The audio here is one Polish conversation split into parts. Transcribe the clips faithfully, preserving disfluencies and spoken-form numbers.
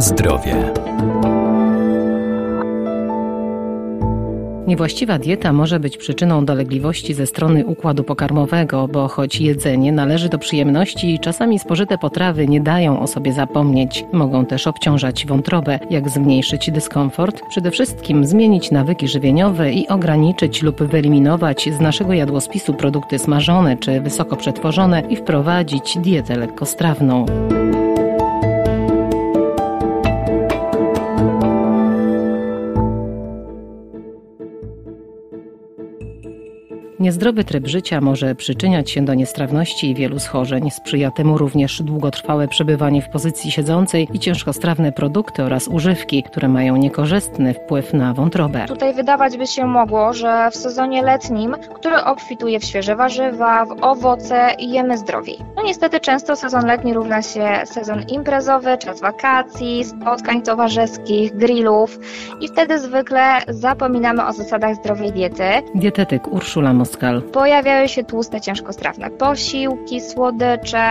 zdrowie. Niewłaściwa dieta może być przyczyną dolegliwości ze strony układu pokarmowego, bo choć jedzenie należy do przyjemności i czasami spożyte potrawy nie dają o sobie zapomnieć, mogą też obciążać wątrobę. Jak zmniejszyć dyskomfort? Przede wszystkim zmienić nawyki żywieniowe i ograniczyć lub wyeliminować z naszego jadłospisu produkty smażone czy wysoko przetworzone i wprowadzić dietę lekkostrawną. Niezdrowy tryb życia może przyczyniać się do niestrawności i wielu schorzeń. Sprzyja temu również długotrwałe przebywanie w pozycji siedzącej i ciężkostrawne produkty oraz używki, które mają niekorzystny wpływ na wątrobę. Tutaj wydawać by się mogło, że w sezonie letnim, który obfituje w świeże warzywa, w owoce, jemy zdrowiej. No niestety często sezon letni równa się sezon imprezowy, czas wakacji, spotkań towarzyskich, grillów i wtedy zwykle zapominamy o zasadach zdrowej diety. Dietetyk Urszula Moskal. Pojawiają się tłuste, ciężkostrawne posiłki, słodycze,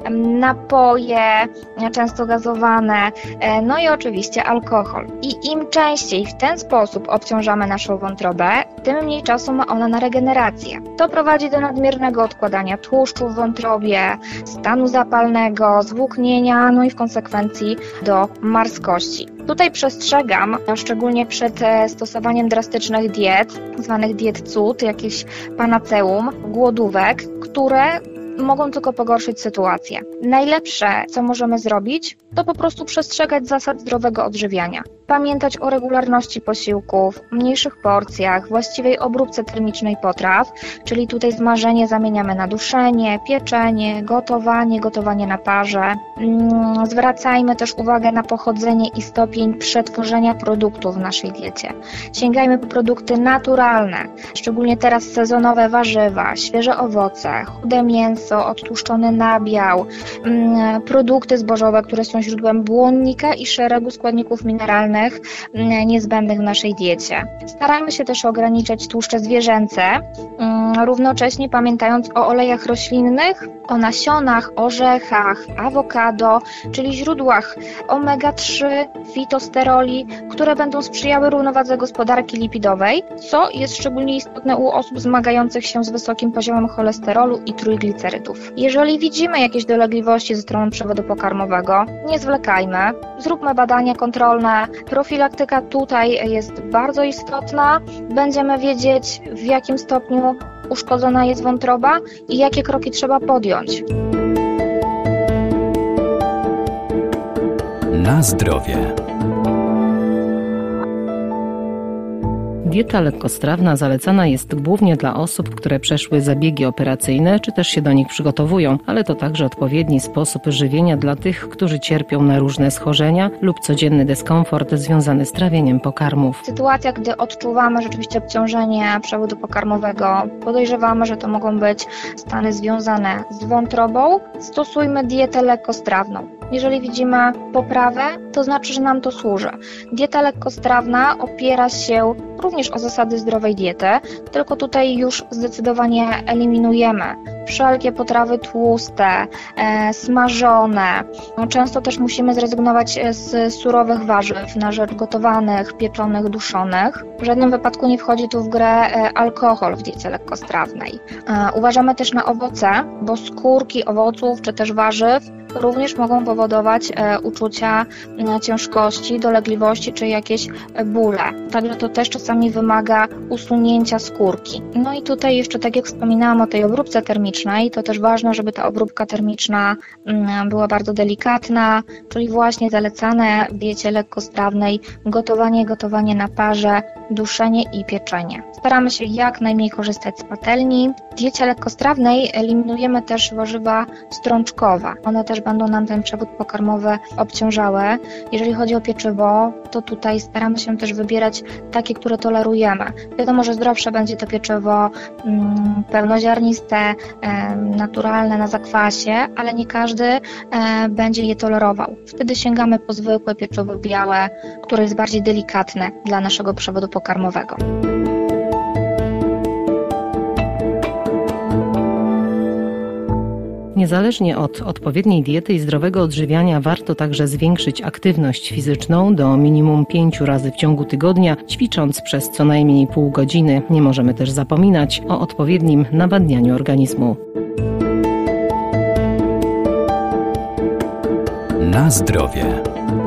napoje, często gazowane, no i oczywiście alkohol. I im częściej w ten sposób obciążamy naszą wątrobę, tym mniej czasu ma ona na regenerację. To prowadzi do nadmiernego odkładania tłuszczu w wątrobie, stanu zapalnego, zwłóknienia, no i w konsekwencji do marskości. Tutaj przestrzegam, szczególnie przed stosowaniem drastycznych diet, zwanych diet cud, jakichś panaceum, głodówek, które mogą tylko pogorszyć sytuację. Najlepsze, co możemy zrobić, to po prostu przestrzegać zasad zdrowego odżywiania. Pamiętać o regularności posiłków, mniejszych porcjach, właściwej obróbce termicznej potraw, czyli tutaj smażenie zamieniamy na duszenie, pieczenie, gotowanie, gotowanie na parze. Zwracajmy też uwagę na pochodzenie i stopień przetworzenia produktów w naszej diecie. Sięgajmy po produkty naturalne, szczególnie teraz sezonowe warzywa, świeże owoce, chude mięso, odtłuszczony nabiał, produkty zbożowe, które są źródłem błonnika i szeregu składników mineralnych niezbędnych w naszej diecie. Starajmy się też ograniczać tłuszcze zwierzęce, równocześnie pamiętając o olejach roślinnych, o nasionach, orzechach, awokado, czyli źródłach omega trzy, fitosteroli, które będą sprzyjały równowadze gospodarki lipidowej, co jest szczególnie istotne u osób zmagających się z wysokim poziomem cholesterolu i trójglicerydów. Jeżeli widzimy jakieś dolegliwości ze strony przewodu pokarmowego, nie zwlekajmy, zróbmy badania kontrolne. Profilaktyka tutaj jest bardzo istotna. Będziemy wiedzieć, w jakim stopniu uszkodzona jest wątroba i jakie kroki trzeba podjąć. Na zdrowie. Dieta lekkostrawna zalecana jest głównie dla osób, które przeszły zabiegi operacyjne, czy też się do nich przygotowują, ale to także odpowiedni sposób żywienia dla tych, którzy cierpią na różne schorzenia lub codzienny dyskomfort związany z trawieniem pokarmów. Sytuacja, gdy odczuwamy rzeczywiście obciążenie przewodu pokarmowego, podejrzewamy, że to mogą być stany związane z wątrobą, stosujmy dietę lekkostrawną. Jeżeli widzimy poprawę, to znaczy, że nam to służy. Dieta lekkostrawna opiera się również o zasady zdrowej diety, tylko tutaj już zdecydowanie eliminujemy wszelkie potrawy tłuste, e, smażone. Często też musimy zrezygnować z surowych warzyw na rzecz gotowanych, pieczonych, duszonych. W żadnym wypadku nie wchodzi tu w grę e, alkohol w diecie lekkostrawnej. E, uważamy też na owoce, bo skórki owoców czy też warzyw również mogą powodować e, uczucia e, ciężkości, dolegliwości czy jakieś e, bóle. Także to też czasami wymaga usunięcia skórki. No i tutaj jeszcze, tak jak wspominałam o tej obróbce termicznej, to też ważne, żeby ta obróbka termiczna m, była bardzo delikatna, czyli właśnie zalecane w diecie lekkostrawnej gotowanie, gotowanie na parze, duszenie i pieczenie. Staramy się jak najmniej korzystać z patelni. W diecie lekkostrawnej eliminujemy też warzywa strączkowe. One też będą nam ten przewód pokarmowy obciążały. Jeżeli chodzi o pieczywo, to tutaj staramy się też wybierać takie, które tolerujemy. Wiadomo, że zdrowsze będzie to pieczywo mm, pełnoziarniste, e, naturalne, na zakwasie, ale nie każdy e, będzie je tolerował. Wtedy sięgamy po zwykłe pieczywo białe, które jest bardziej delikatne dla naszego przewodu pokarmowego. Niezależnie od odpowiedniej diety i zdrowego odżywiania warto także zwiększyć aktywność fizyczną do minimum pięciu razy w ciągu tygodnia, ćwicząc przez co najmniej pół godziny. Nie możemy też zapominać o odpowiednim nawadnianiu organizmu. Na zdrowie.